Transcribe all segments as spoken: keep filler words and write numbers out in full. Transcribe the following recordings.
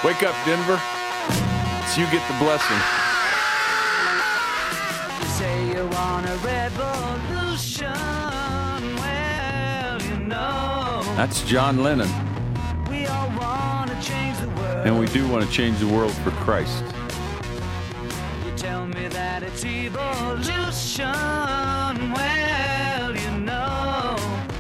Wake up, Denver. So you get the blessing. You say you want a revolution. Well, you know. That's John Lennon. We all want to change the world. And we do want to change the world for Christ. You tell me that it's evolution. Well, you know.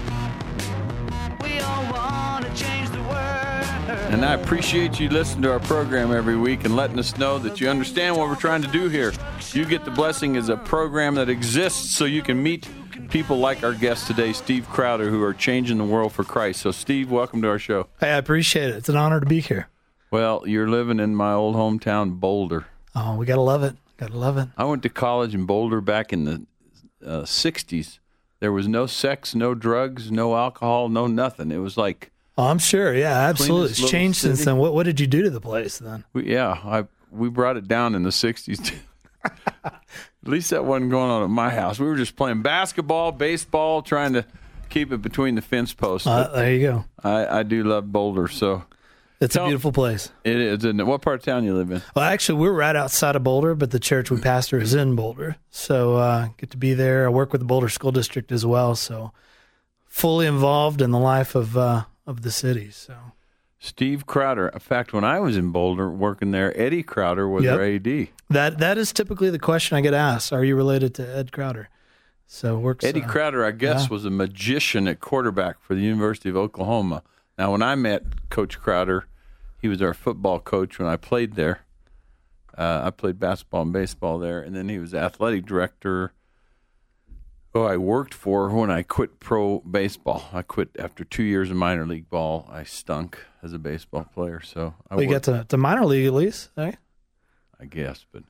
We all want to change the world. And I appreciate you listening to our program every week and letting us know that you understand what we're trying to do here. You Get the Blessing is a program that exists so you can meet people like our guest today, Steve Crowder, who are changing the world for Christ. So, Steve, welcome to our show. Hey, I appreciate it. It's an honor to be here. Well, you're living in my old hometown, Boulder. Oh, we got to love it. Got to love it. I went to college in Boulder back in the uh, sixties. There was no sex, no drugs, no alcohol, no nothing. It was like... Oh, I'm sure. Yeah, absolutely. It's changed city. since then. What, what did you do to the place then? We, yeah, I we brought it down in the sixties. At least that wasn't going on at my house. We were just playing basketball, baseball, trying to keep it between the fence posts. Uh, there you go. I, I do love Boulder, so... It's Tell, a beautiful place. It is, isn't it? What part of town you live in? Well, actually, we're right outside of Boulder, but the church we pastor is in Boulder. So uh, get to be there. I work with the Boulder School District as well, so fully involved in the life of uh, of the city. So, Steve Crowder. In fact, when I was in Boulder working there, Eddie Crowder was Yep. our A D. That that is typically the question I get asked. Are you related to Ed Crowder? So works. Eddie uh, Crowder, I guess, yeah. was a magician at quarterback for the University of Oklahoma. Now, when I met Coach Crowder, he was our football coach when I played there. Uh, I played basketball and baseball there, and then he was athletic director who I worked for when I quit pro baseball. I quit after two years of minor league ball. I stunk as a baseball player, so I We got worked, to, to minor league at least, right? I guess, but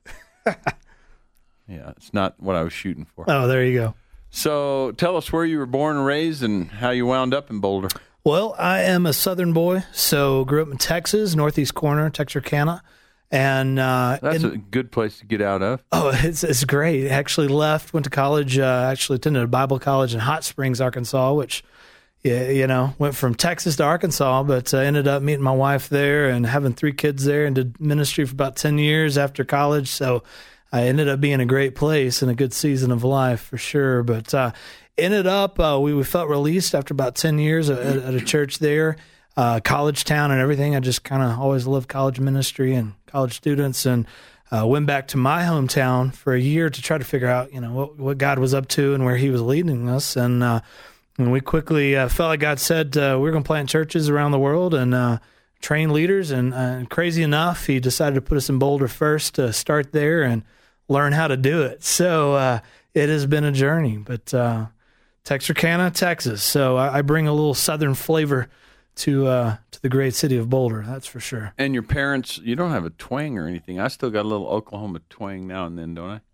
yeah, it's not what I was shooting for. Oh, there you go. So tell us where you were born and raised and how you wound up in Boulder. Well, I am a Southern boy, so grew up in Texas, northeast corner, Texarkana, and uh, That's in, a good place to get out of. oh, it's it's great. Actually left, went to college. Uh, actually attended a Bible college in Hot Springs, Arkansas, which, yeah, you know, went from Texas to Arkansas, but uh, ended up meeting my wife there and having three kids there, and did ministry for about ten years after college. So I ended up being a great place and a good season of life for sure. But uh, ended up, uh, we, we felt released after about ten years at, at a church there, uh, college town and everything. I just kind of always loved college ministry and college students, and uh, went back to my hometown for a year to try to figure out, you know, what, what God was up to and where he was leading us. And, uh, and we quickly uh, felt like God said uh, we we're going to plant churches around the world and uh, train leaders. And uh, crazy enough, he decided to put us in Boulder first to start there and learn how to do it. So uh, it has been a journey, but uh, Texarkana, Texas. So I, I bring a little Southern flavor to uh, to the great city of Boulder, that's for sure. And your parents, you don't have a twang or anything. I still got a little Oklahoma twang now and then, don't I?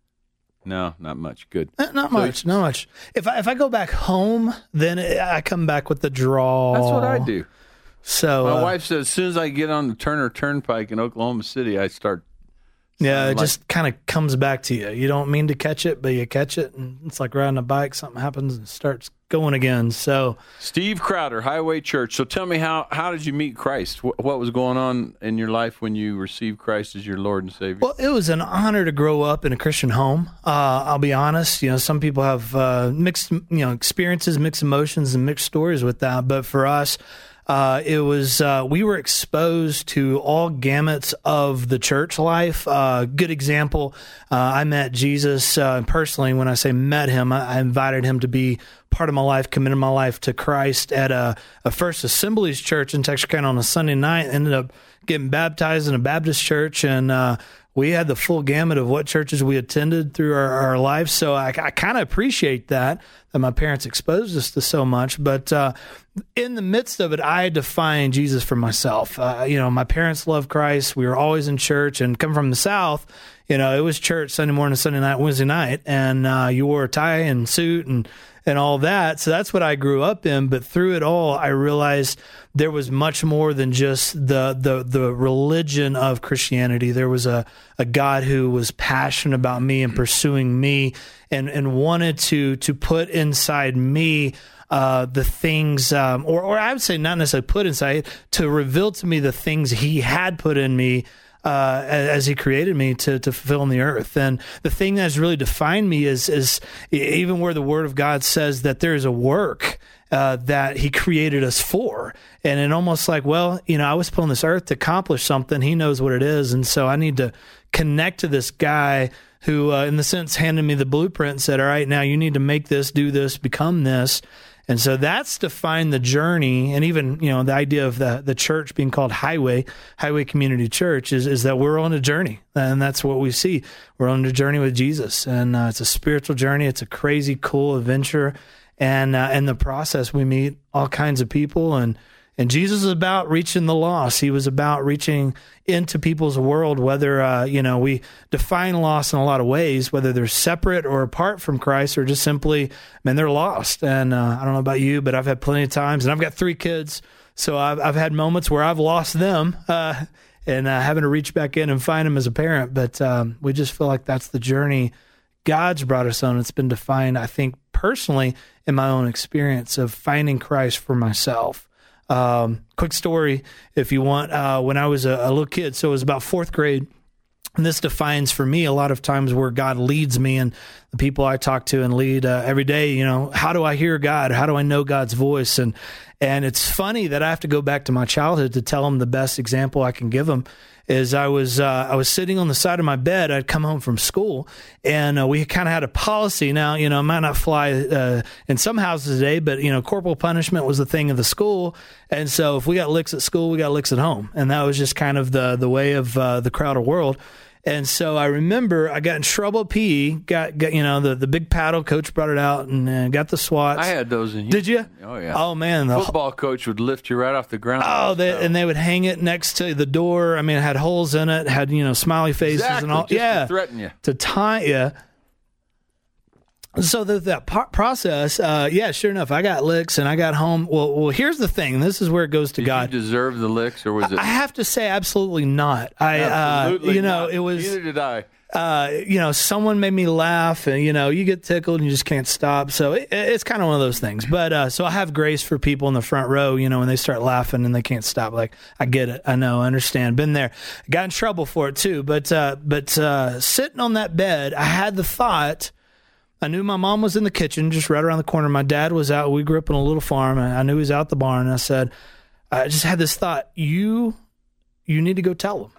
No, not much. Good. Eh, Not So much, not much. If I if I go back home, then I come back with the drawl. That's what I do. So My uh, wife says as soon as I get on the Turner Turnpike in Oklahoma City, I start. yeah, it like- just kind of comes back to you. You don't mean to catch it, but you catch it, and it's like riding a bike. Something happens and it starts going again. So Steve Crowder, Highway Church. So tell me, how how did you meet Christ? What, what was going on in your life when you received Christ as your Lord and Savior? Well, it was an honor to grow up in a Christian home. Uh, I'll be honest. You know, some people have uh, mixed, you know, experiences, mixed emotions, and mixed stories with that. But for us, uh, it was uh, we were exposed to all gamuts of the church life. Uh, good example. Uh, I met Jesus uh, personally. When I say met him, I, I invited him to be part of my life, committed my life to Christ at a, a First Assemblies church in Texarkana on a Sunday night. Ended up getting baptized in a Baptist church, and uh, we had the full gamut of what churches we attended through our, our lives. So I, I kind of appreciate that, that my parents exposed us to so much. But uh, in the midst of it, I had to find Jesus for myself. Uh, you know, my parents loved Christ. We were always in church, and coming from the South, you know, it was church Sunday morning, Sunday night, Wednesday night, and uh, you wore a tie and suit and and all that. So that's what I grew up in. But through it all, I realized there was much more than just the the the religion of Christianity. There was a, a God who was passionate about me and pursuing me, and, and wanted to to put inside me uh, the things, um, or, or I would say not necessarily put inside, to reveal to me the things he had put in me uh, as he created me to, to fulfill in the earth. And the thing that's really defined me is, is even where the Word of God says that there is a work Uh, that he created us for. And it almost like, well, you know, I was put on this earth to accomplish something. He knows what it is. And so I need to connect to this guy who, uh, in the sense, handed me the blueprint and said, all right, now you need to make this, do this, become this. And so that's defined the journey. And even, you know, the idea of the, the church being called Highway, Highway Community Church, is, is that we're on a journey. And that's what we see. We're on a journey with Jesus. And uh, it's a spiritual journey. It's a crazy, cool adventure. And uh, in the process, we meet all kinds of people. And, and Jesus is about reaching the lost. He was about reaching into people's world, whether, uh, you know, we define lost in a lot of ways, whether they're separate or apart from Christ, or just simply, man, they're lost. And uh, I don't know about you, but I've had plenty of times, and I've got three kids, so I've, I've had moments where I've lost them uh, and uh, having to reach back in and find them as a parent. But um, we just feel like that's the journey God's brought us on. It's been defined, I think, personally, in my own experience of finding Christ for myself. Um, quick story, if you want, uh, when I was a, a little kid, so it was about fourth grade, and this defines for me a lot of times where God leads me and the people I talk to and lead uh, every day. You know, how do I hear God? How do I know God's voice? And and it's funny that I have to go back to my childhood to tell them the best example I can give them. Is I was uh, I was sitting on the side of my bed. I'd come home from school, and uh, we kind of had a policy. Now, you know, it might not fly uh, in some houses today, but you know, corporal punishment was the thing of the school. And so, if we got licks at school, we got licks at home, and that was just kind of the the way of uh, the Crowder world. And so I remember I got in trouble at P E, got, got you know, the, the big paddle, coach brought it out, and uh, got the swats. I had those in Houston. Did you? Oh, yeah. Oh, man. The football coach would lift you right off the ground. Oh, they, and they would hang it next to the door. I mean, it had holes in it, had, you know, smiley faces exactly, and all. Just yeah. to threaten you. To tie you. So the, that po- process, uh, yeah, sure enough, I got licks and I got home. Well, well, here's the thing. This is where it goes to Did God. You deserve the licks, or was it? I have to say, absolutely not. I, absolutely uh, you know, not. it was. Neither did I. Uh, you know, someone made me laugh, and you know, you get tickled and you just can't stop. So it, it's kind of one of those things. But uh, so I have grace for people in the front row. You know, when they start laughing and they can't stop. Like, I get it. I know. I understand. Been there. Got in trouble for it too. But uh, but uh, sitting on that bed, I had the thought. I knew my mom was in the kitchen, just right around the corner. My dad was out. We grew up in a little farm, and I knew he was out the barn. And I said, I just had this thought. You, you need to go tell them.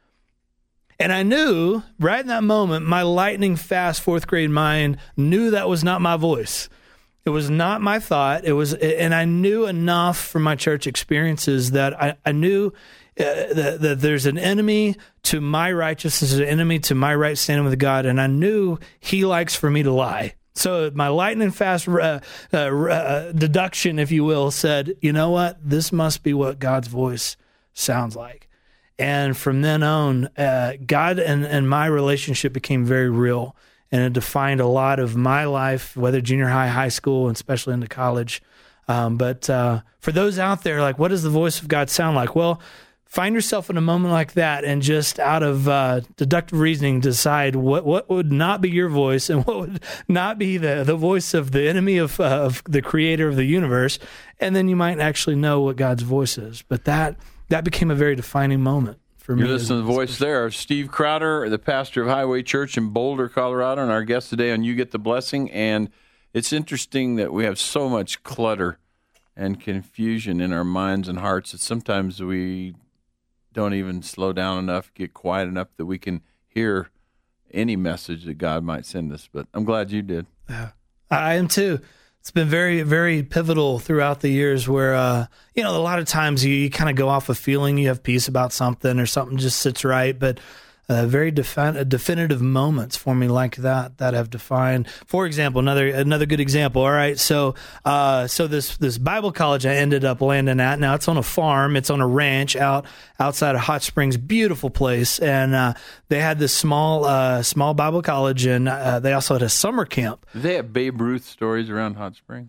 And I knew right in that moment, my lightning fast fourth grade mind knew that was not my voice. It was not my thought. It was, and I knew enough from my church experiences that I, I knew uh, that, that there's an enemy to my righteousness, an enemy to my right standing with God, and I knew he likes for me to lie. So my lightning fast uh, uh, uh, deduction, if you will, said, you know what? This must be what God's voice sounds like. And from then on, uh, God and, and my relationship became very real, and it defined a lot of my life, whether junior high, high school, and especially into college. Um, but uh, for those out there, like, what does the voice of God sound like? Well, find yourself in a moment like that, and just out of uh, deductive reasoning, decide what, what would not be your voice and what would not be the, the voice of the enemy of, uh, of the creator of the universe. And then you might actually know what God's voice is. But that... That became a very defining moment for me. You listen to the voice there of Steve Crowder, the pastor of Highway Church in Boulder, Colorado, and our guest today on You Get the Blessing. And it's interesting that we have so much clutter and confusion in our minds and hearts that sometimes we don't even slow down enough, get quiet enough that we can hear any message that God might send us. But I'm glad you did. Yeah, I am too. It's been very, very pivotal throughout the years where, uh, you know, a lot of times you, you kind of go off a feeling, you have peace about something or something just sits right. But uh, very defi- definitive moments for me like that that have defined. For example, another another good example. All right, so uh, so this this Bible college I ended up landing at. Now it's on a farm. It's on a ranch out outside of Hot Springs. Beautiful place, and uh, they had this small uh, small Bible college, and uh, they also had a summer camp. Do they have Babe Ruth stories around Hot Springs?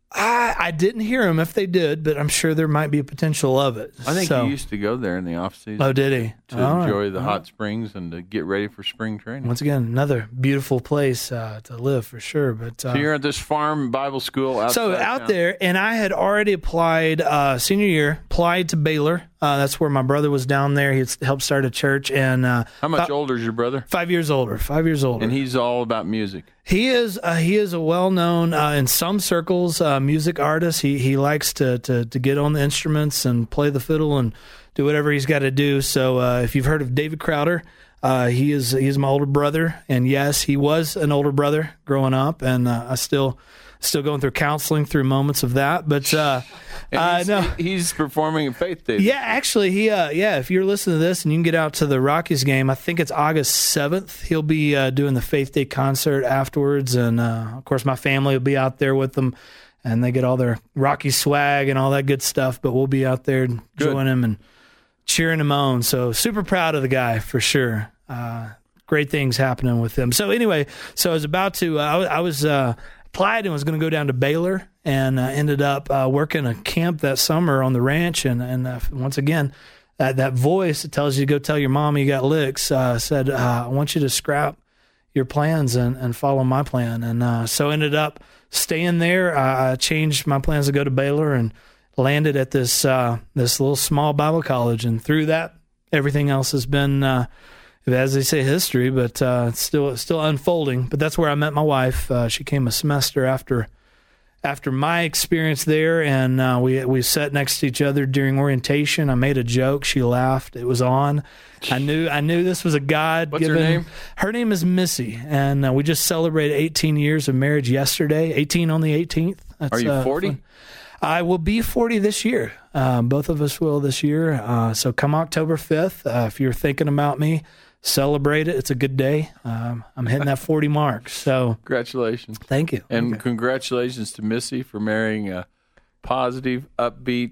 I, I didn't hear him if they did, but I'm sure there might be a potential of it. I think so, he used to go there in the off season. Oh, did he? To All enjoy right. the hot springs and to get ready for spring training. Once again, another beautiful place uh, to live for sure. But uh, So you're at this farm Bible school outside so out town. there, and I had already applied uh, senior year, applied to Baylor. Uh, that's where my brother was down there. He had helped start a church, and uh, How much fi- older is your brother? Five years older. Five years older. And he's all about music. He is uh, he is a well known uh, in some circles uh, music artist. He he likes to, to to get on the instruments and play the fiddle and do whatever he's got to do. So uh, if you've heard of David Crowder, uh, he is he is my older brother, and yes, he was an older brother growing up, and uh, I still still going through counseling through moments of that. But uh, And uh, he's, no. he's performing at Faith Day. Yeah, actually, he uh, yeah. If you're listening to this and you can get out to the Rockies game, I think it's August seventh. He'll be uh, doing the Faith Day concert afterwards, and uh, of course, my family will be out there with them, and they get all their Rocky swag and all that good stuff. But we'll be out there and join him and cheering him on. So super proud of the guy for sure. Uh, great things happening with him. So anyway, so I was about to. Uh, I, was- I was. Uh, applied and was going to go down to Baylor, and uh, ended up uh, working a camp that summer on the ranch. And, and uh, once again, that, that voice that tells you to go tell your mom you got licks uh, said, uh, I want you to scrap your plans and, and follow my plan. And uh, so ended up staying there. I changed my plans to go to Baylor and landed at this uh, this little small Bible college. And through that, everything else has been uh, as they say, history, but uh, it's still it's still unfolding. But that's where I met my wife. Uh, she came a semester after after my experience there, and uh, we we sat next to each other during orientation. I made a joke. She laughed. It was on. I knew I knew this was a God. What's her given, name? Her name is Missy, and uh, we just celebrated eighteen years of marriage yesterday. eighteen on the eighteenth. That's, Are you uh, forty? fun. I will be forty this year. Um, both of us will this year. Uh, so come October fifth, uh, if you're thinking about me, celebrate it. It's a good day. Um, I'm hitting that forty mark. So Congratulations. thank you. And Okay. congratulations to Missy for marrying a positive, upbeat,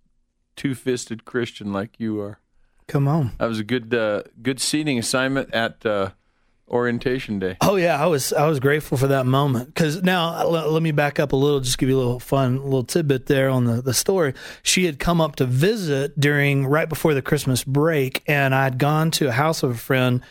two-fisted Christian like you are. Come on. That was a good uh, good seating assignment at uh, orientation day. Oh yeah, I was I was grateful for that moment, because now l- let me back up a little, just give you a little fun little tidbit there on the, the story. She had come up to visit during right before the Christmas break, and I had gone to a house of a friend,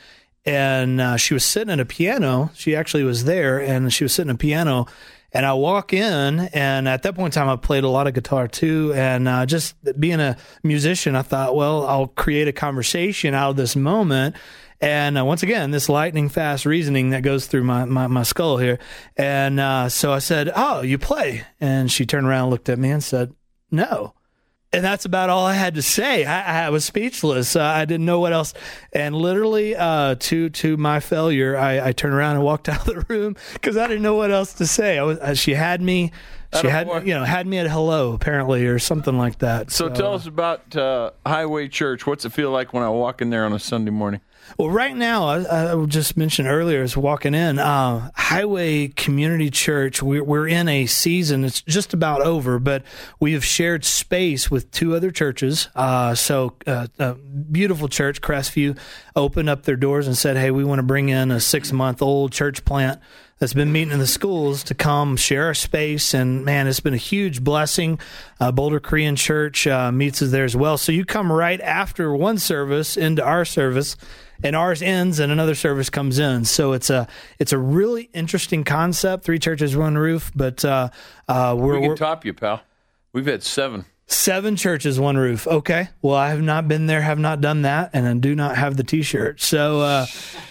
and uh, she was sitting at a piano. She actually was there, and she was sitting at a piano. And I walk in, and at that point in time, I played a lot of guitar too. And uh, just being a musician, I thought, well, I'll create a conversation out of this moment. And uh, once again, this lightning fast reasoning that goes through my, my, my skull here. And uh, so I said, oh, you play? And she turned around and looked at me and said, no. And that's about all I had to say. I, I was speechless. Uh, I didn't know what else. And literally, uh, to to my failure, I, I turned around and walked out of the room because I didn't know what else to say. I was, uh, she had me, she had Attaboy. you know had me at hello apparently or something like that. So tell us about uh, Highway Church. What's it feel like when I walk in there on a Sunday morning? Well, right now, I, I just mentioned earlier as walking in, uh, Highway Community Church, we're, we're in a season, it's just about over, but we have shared space with two other churches. Uh, so uh, a beautiful church, Crestview, opened up their doors and said, hey, we want to bring in a six-month-old church plant that's been meeting in the schools to come share our space. And man, it's been a huge blessing. Uh, Boulder Korean Church uh, meets us there as well. So you come right after one service into our service, and ours ends and another service comes in. So it's a it's a really interesting concept. Three churches, one roof, but uh, uh, we're, We can we're top you, pal. We've had seven. seven churches, one roof. Okay. Well, I have not been there, have not done that, and I do not have the T-shirt. So, uh,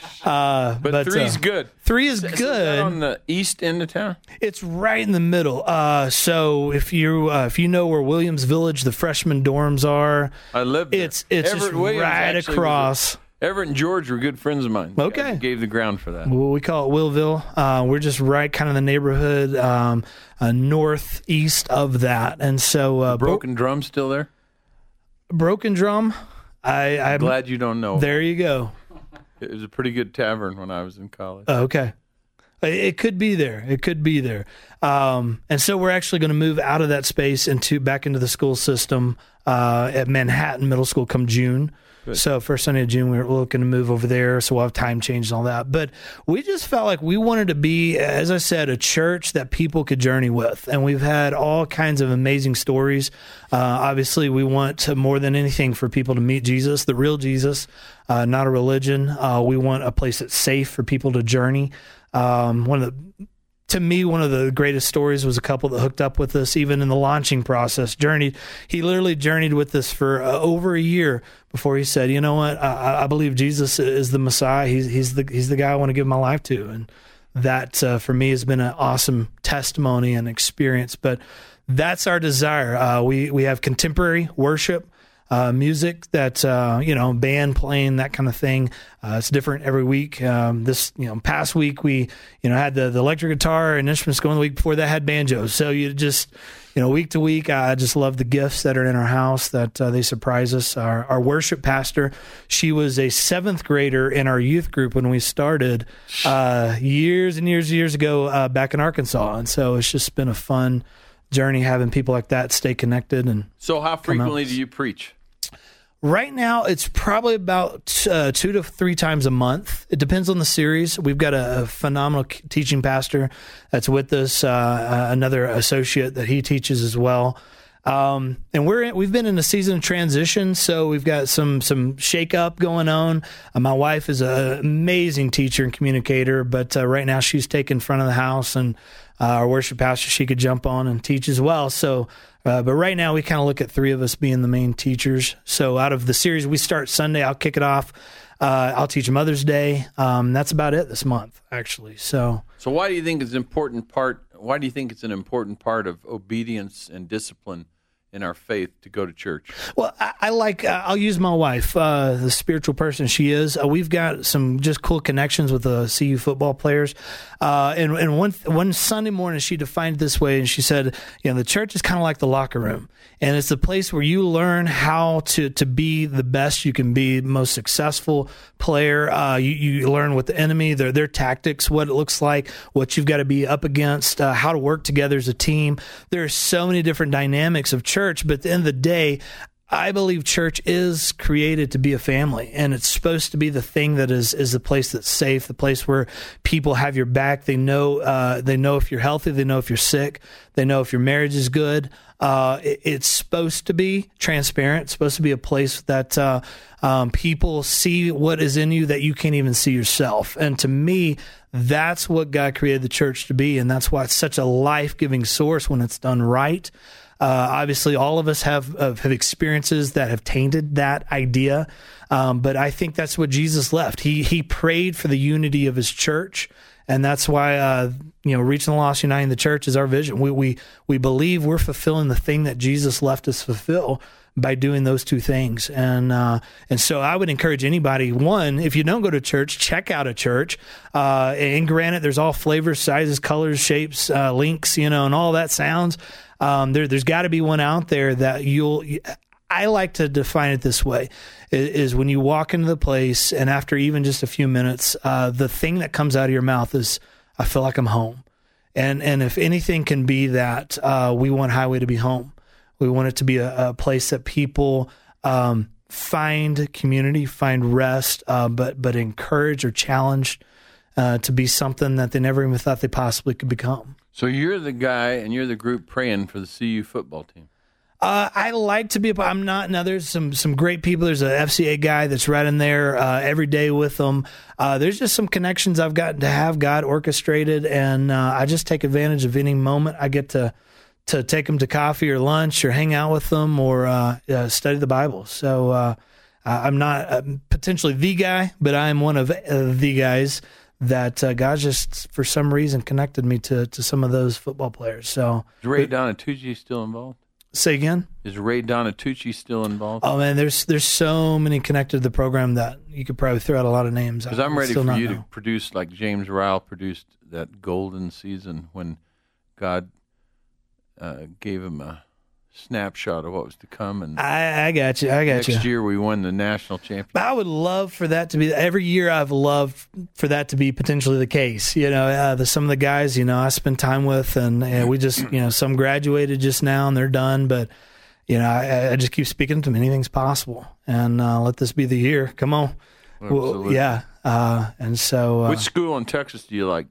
uh, But, but three's uh, good. Three is Is that good. on the east end of town? It's right in the middle. Uh, so if you uh, if you know where Williams Village, the freshman dorms are, I live there. it's it's Everett just Williams right actually was a- across. Everett and George were good friends of mine. Okay. I gave the ground for that. Well, we call it Willville. Uh, we're just right kind of the neighborhood um, uh, northeast of that. And so uh, Broken Drum still there? Bro- Broken Drum, I, I'm Glad you don't know. there you go. It was a pretty good tavern when I was in college. Oh, okay. It could be there. It could be there. Um, and so we're actually going to move out of that space into back into the school system uh, at Manhattan Middle School come June. Good. So first Sunday of June, we're looking to move over there. So we'll have time change and all that. But we just felt like we wanted to be, as I said, a church that people could journey with. And we've had all kinds of amazing stories. Uh, obviously, we want to, more than anything for people to meet Jesus, the real Jesus, uh, not a religion. Uh, we want a place that's safe for people to journey. Um, one of the, to me, one of the greatest stories was a couple that hooked up with us, even in the launching process, journeyed. He literally journeyed with us for uh, over a year before he said, you know what, I, I believe Jesus is the Messiah. He's, he's the, he's the guy I want to give my life to. And that, uh, for me has been an awesome testimony and experience, but that's our desire. Uh, we, we have contemporary worship. Uh, music that, uh, you know, band playing, that kind of thing. Uh, it's different every week. Um, this, you know, past week we, you know, had the, the electric guitar and instruments going. The week before that had banjos. So you just, you know, week to week, I just love the gifts that are in our house that uh, they surprise us. Our, our worship pastor, she was a seventh grader in our youth group when we started uh, years and years and years ago uh, back in Arkansas. And so it's just been a fun journey having people like that stay connected. And so how frequently do you preach? Right now, it's probably about uh, two to three times a month. It depends on the series. We've got a, a phenomenal teaching pastor that's with us, uh, uh, another associate that he teaches as well. Um, and we're in, we've been in a season of transition, so we've got some some shake up going on. Uh, my wife is an amazing teacher and communicator, but uh, right now she's taking front of the house, and uh, our worship pastor, she could jump on and teach as well. So. Uh, but right now, we kind of look at three of us being the main teachers. So out of the series, we start Sunday. I'll kick it off. Uh, I'll teach Mother's Day. Um, that's about it this month, actually. So, so why do you think it's an important part? Why do you think it's an important part of obedience and discipline in our faith to go to church? Well, I, I like, uh, I'll use my wife, uh, the spiritual person she is. Uh, we've got some just cool connections with the C U football players. Uh, and, and one, one Sunday morning, she defined it this way, and she said, you know, the church is kind of like the locker room. And it's the place where you learn how to, to be the best you can be, most successful player. Uh, you, you learn what the enemy, their, their tactics, what it looks like, what you've got to be up against, uh, how to work together as a team. There are so many different dynamics of church, but at the end of the day, I believe church is created to be a family, and it's supposed to be the thing that is, is the place that's safe, the place where people have your back. They know, uh, they know if you're healthy, they know if you're sick, they know if your marriage is good. Uh, it, it's supposed to be transparent. It's supposed to be a place that uh, um, people see what is in you that you can't even see yourself. And to me, that's what God created the church to be, and that's why it's such a life-giving source when it's done right. Uh, obviously, all of us have uh, have experiences that have tainted that idea, um, but I think that's what Jesus left. He he prayed for the unity of his church, and that's why uh, you know, reaching the lost, uniting the church is our vision. We we we believe we're fulfilling the thing that Jesus left us fulfill by doing those two things. And uh, and so I would encourage anybody, one, if you don't go to church, check out a church. Uh, and granted, there's all flavors, sizes, colors, shapes, uh, links, you know, and all that sounds. Um, there, there's got to be one out there that you'll, I like to define it this way, is, is when you walk into the place and after even just a few minutes, uh, the thing that comes out of your mouth is, I feel like I'm home. And, and if anything can be that, uh, we want Highway to be home. We want it to be a, a place that people um, find community, find rest, uh, but but encourage or challenged uh, to be something that they never even thought they possibly could become. So you're the guy and you're the group praying for the C U football team. Uh, I like to be, but I'm not. Now, there's some some great people. There's a F C A guy that's right in there uh, every day with them. Uh, there's just some connections I've gotten to have God orchestrated, and uh, I just take advantage of any moment I get to to take them to coffee or lunch or hang out with them or uh, uh, study the Bible. So uh, I'm not uh, potentially the guy, but I am one of uh, the guys that uh, God just, for some reason, connected me to, to some of those football players. So is Ray Donatucci still involved? Say again? Is Ray Donatucci still involved? Oh, man, there's there's so many connected to the program that you could probably throw out a lot of names. Because I'm ready for you know. to produce, like James Ryle produced that golden season when God uh, gave him a snapshot of what was to come. And I, I got you. I got next you. Next year we won the national championship. I would love for that to be every year. I've loved for that to be potentially the case. You know, uh, the, some of the guys, you know, I spend time with, and, and we just, you know, some graduated just now and they're done. But you know, I, I just keep speaking to them. Anything's possible, and uh, let this be the year. Come on, well, yeah. Uh, and so, uh, which school in Texas do you like?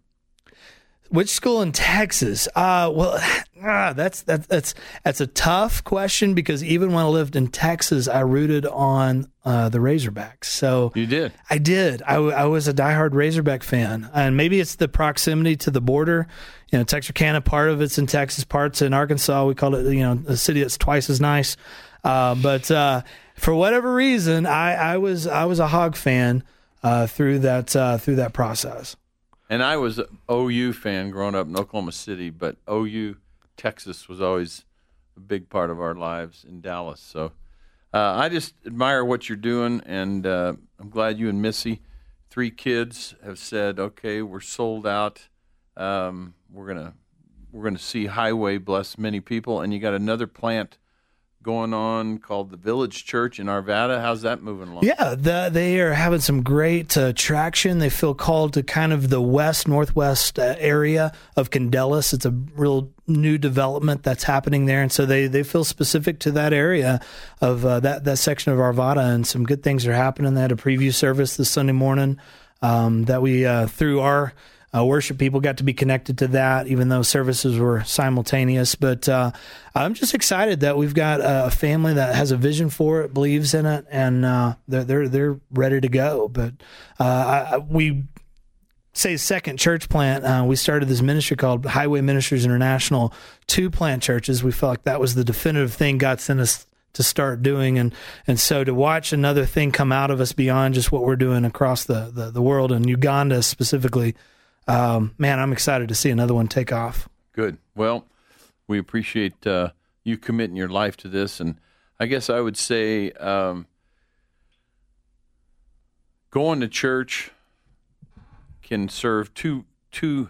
Which school in Texas? Uh, well, ah, that's that's that's that's a tough question because even when I lived in Texas, I rooted on uh, the Razorbacks. So you did. I did. I, w- I was a diehard Razorback fan, and maybe it's the proximity to the border. You know, Texarkana, part of it's in Texas, parts in Arkansas. We call it, you know, a city that's twice as nice. Uh, but uh, for whatever reason, I, I was I was a Hog fan uh, through that uh, through that process. And I was an O U fan growing up in Oklahoma City, but O U, Texas was always a big part of our lives in Dallas. So uh, I just admire what you're doing, and uh, I'm glad you and Missy, three kids, have said, okay, we're sold out. Um, we're gonna we're gonna see Highway bless many people, and you got another plant going on called the Village Church in Arvada. How's that moving along? Yeah, the, they are having some great uh, traction. They feel called to kind of the west, northwest uh, area of Candelas. It's a real new development that's happening there. And so they, they feel specific to that area of uh, that, that section of Arvada, and some good things are happening. They had a preview service this Sunday morning um, that we, uh, through our Uh, worship people, got to be connected to that, even though services were simultaneous. But uh, I'm just excited that we've got a family that has a vision for it, believes in it, and uh, they're they're they're ready to go. But uh, I, we say second church plant. Uh, we started this ministry called Highway Ministries International to plant churches. We felt like that was the definitive thing God sent us to start doing, and and so to watch another thing come out of us beyond just what we're doing across the the, the world, and Uganda specifically. Um, man, I'm excited to see another one take off. Good. Well, we appreciate uh, you committing your life to this. And I guess I would say um, going to church can serve two two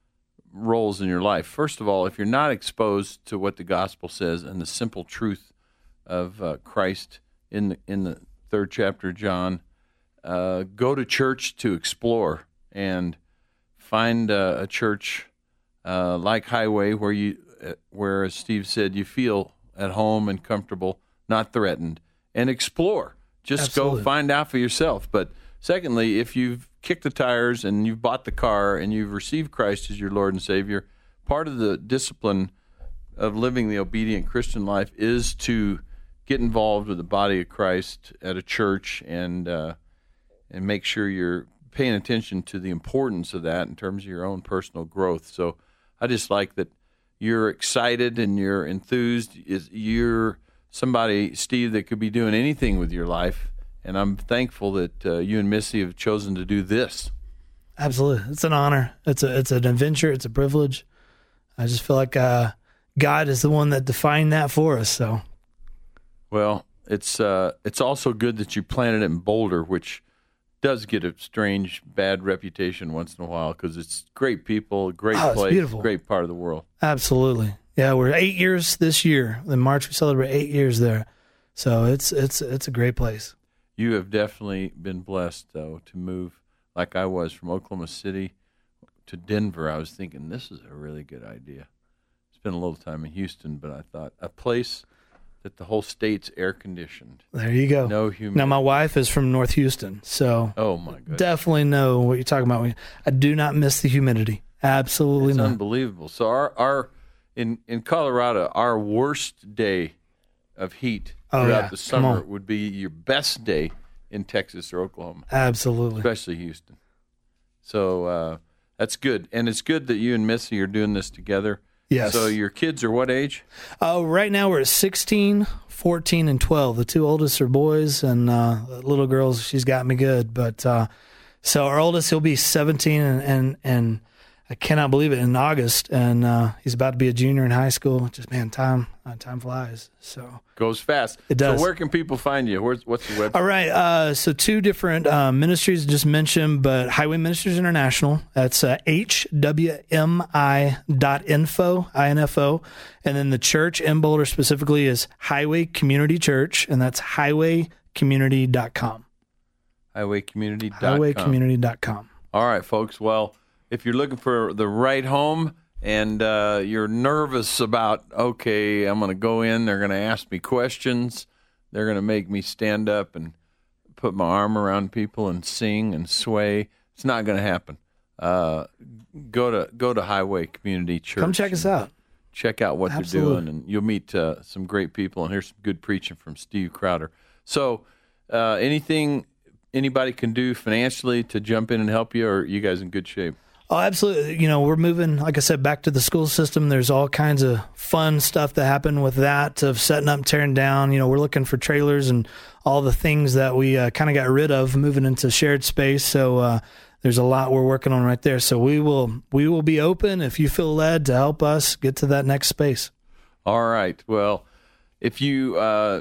roles in your life. First of all, if you're not exposed to what the gospel says and the simple truth of uh, Christ in the, in the third chapter of John, uh, go to church to explore and find uh, a church uh, like Highway where you, uh, where as Steve said, you feel at home and comfortable, not threatened, and explore. Just Absolutely. Go find out for yourself. But secondly, if you've kicked the tires and you've bought the car and you've received Christ as your Lord and Savior, part of the discipline of living the obedient Christian life is to get involved with the body of Christ at a church and uh, and make sure you're paying attention to the importance of that in terms of your own personal growth. So I just like that you're excited and you're enthused. Is you're somebody, Steve, that could be doing anything with your life, and I'm thankful that uh, you and Missy have chosen to do this. Absolutely, it's an honor. It's a it's an adventure. It's a privilege. I just feel like uh, God is the one that defined that for us. So, well, it's uh, it's also good that you planted it in Boulder, which does get a strange, bad reputation once in a while because it's great people, great oh, place, beautiful. Great part of the world. Absolutely, yeah. We're eight years this year. In March, we celebrate eight years there, so it's it's it's a great place. You have definitely been blessed, though, to move like I was from Oklahoma City to Denver. I was thinking this is a really good idea. Spent a little time in Houston, but I thought a place that the whole state's air conditioned. There you go. No humidity. Now, my wife is from North Houston, so oh my goodness, definitely know what you're talking about. I do not miss the humidity. Absolutely it's not. Unbelievable. So our our in in Colorado, our worst day of heat oh, throughout yeah. the summer would be your best day in Texas or Oklahoma. Absolutely, especially Houston. So uh, that's good, and it's good that you and Missy are doing this together. Yes. So your kids are what age? Uh, right now we're at sixteen, fourteen, and twelve. The two oldest are boys, and uh, the little girls, she's got me good. But uh, so our oldest, he'll be seventeen, and, and, and I cannot believe it, in August, and uh, he's about to be a junior in high school. Just, man, time uh, time flies. So Goes fast. It does. So where can people find you? Where's, what's your website? All right, uh, so two different uh, ministries just mentioned, but Highway Ministries International, that's uh, H W M I dot info, I N F O, and then the church in Boulder specifically is Highway Community Church, and that's highway community dot com. highway community dot com. highway community dot com. All right, folks. Well, if you're looking for the right home and uh, you're nervous about, okay, I'm going to go in, they're going to ask me questions, they're going to make me stand up and put my arm around people and sing and sway, it's not going to happen. Uh, go to go to Highway Community Church. Come check us out. Check out what Absolutely. they're doing, and you'll meet uh, some great people, and here's some good preaching from Steve Crowder. So uh, anything anybody can do financially to jump in and help you, or are you guys in good shape? Oh, absolutely. You know, we're moving, like I said, back to the school system. There's all kinds of fun stuff that happen with that, of setting up, tearing down. You know, we're looking for trailers and all the things that we uh, kind of got rid of, moving into shared space. So uh, there's a lot we're working on right there. So we will we will be open if you feel led to help us get to that next space. All right. Well, if you uh,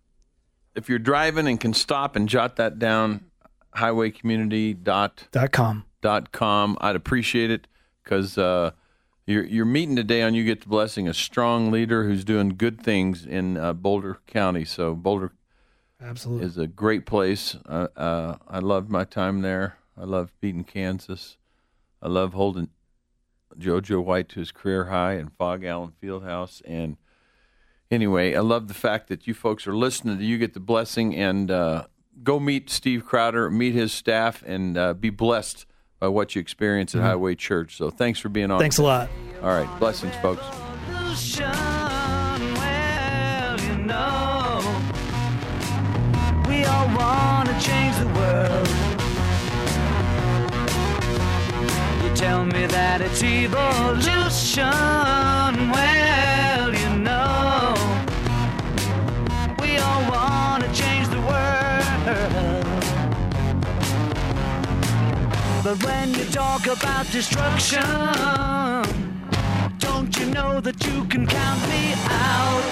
if you're driving and can stop and jot that down, highway community dot com. Dot com. I'd appreciate it, because uh, you're you're meeting today on You Get the Blessing, a strong leader who's doing good things in uh, Boulder County. So Boulder Absolutely. is a great place. Uh, uh, I loved my time there. I loved beating Kansas. I love holding JoJo White to his career high in Fog Allen Fieldhouse. And anyway, I love the fact that you folks are listening to You Get the Blessing, and uh, go meet Steve Crowder, meet his staff, and uh, be blessed by what you experience at mm-hmm. Highway Church. So thanks for being on. Thanks a lot. All right. Blessings, folks. Well, you know, we all want to change the world. You tell me that it's evolution. Well, you know, we all want to change the world. But when you talk about destruction, don't you know that you can count me out?